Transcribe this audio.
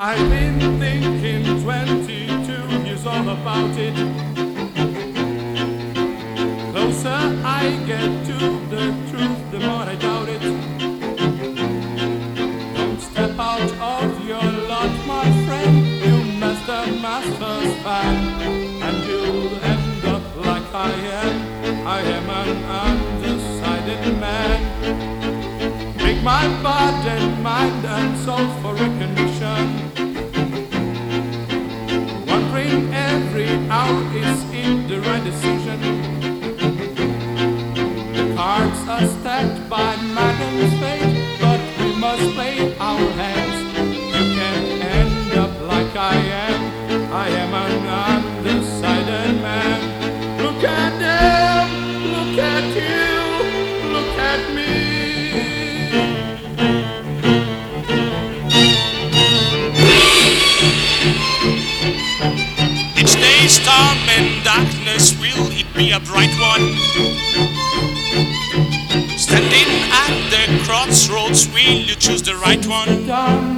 I've been thinking 22 years all about it. Closer I get to the truth, the more I doubt it. Don't step out of your lot, my friend. You must the master's fan, and you'll end up like I am. I am an undecided man. Make my body, mind and soul for recognition. Wondering every hour is it the right decision. The cards are stacked by Madam's fate, but we must play our hands. You can end up like I am. I am an undecided man. Look at them, look at you, look at me. Storm and darkness, will it be a bright one? Standing at the crossroads, will you choose the right one?